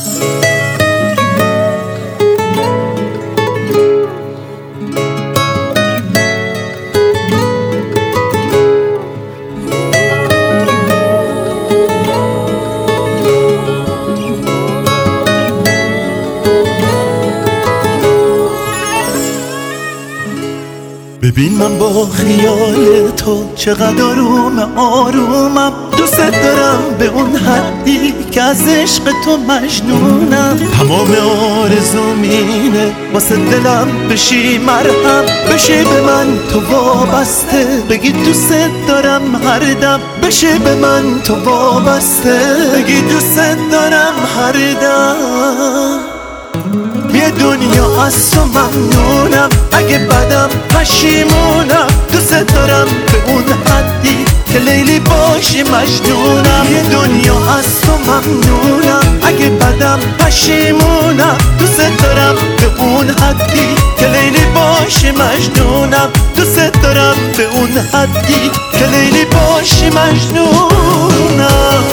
ببین من با خیال تو چقدر آرومم دوست دارم به اون حدی که از عشق تو مجنونم. تمام آرزوم اینه واسه دلم بشی مرهم، بشی به من تو وابسته، بگی دوست دارم هر دم، بشی به من تو وابسته، بگی دوست دارم هر دم. یه دنیا از تو ممنونم، اگه بدم پشیمونم، دوست دارم به اون حدی که لیلی باشی مجنونم. یه دنیا از تو ممنونم، اگه بدم پشیمونم، دوست دارم به اون حدی که لیلی باشی مجنونم، دوست دارم به اون حدی که لیلی باشی مجنونم.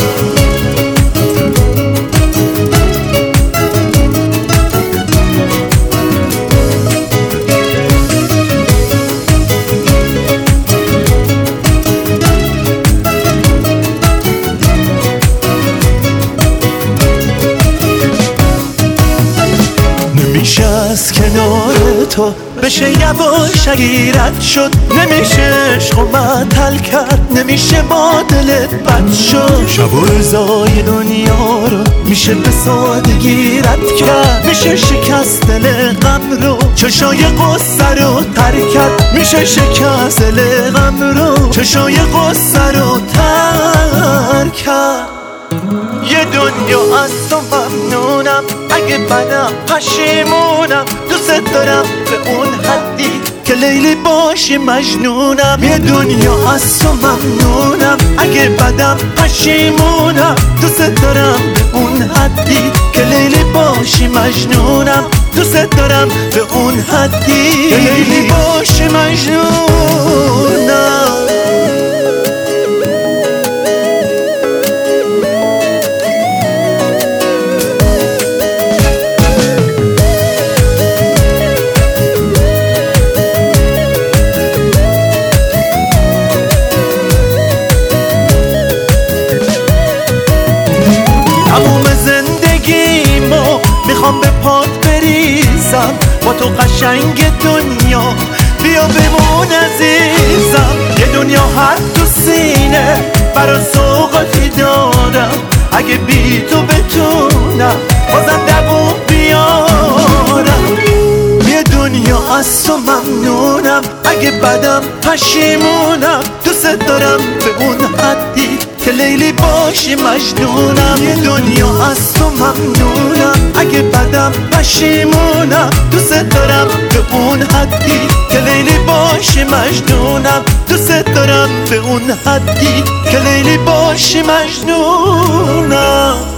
نمیشه از کنار تو بشه یواش اگیرت شد، نمیشه عشق و معطل کرد، نمیشه با دلت بد شد. شب و روزای دنیا رو میشه به سادگی رد کرد، میشه شکست دل غم رو، چشای غصه رو تر کرد، میشه شکست دل غم رو، چشای غصه رو تر کرد. یه دنیا از تو ممنونم، اگه بدم پشیمونم، دوست دارم به اون حدی که لیلی باشی مجنونم. یه دنیا از تو ممنونم، اگه بدم پشیمونم، دوست دارم به اون حدی که لیلی باشی مجنونم، دوست دارم به اون حدی که لیلی باشی مجنونم. میخوام به پات بریزم، با تو قشنگ دنیا بیا بمون عزیزم. یه دنیا هر تو سینه برا سوقاتی دارم، اگه بی تو بتونم بازم دووم بیارم. یه دنیا از تو ممنونم، اگه بدم پشیمونم، دوست دارم به اون حدی که لیلی باشی مجنونم. یه دنیا از تو ممنونم، اگه بدم پشیمونم، دوست دارم به اون حدی که لیلی باشی مجنونم، دوست دارم به اون حدی که لیلی باشی مجنونم.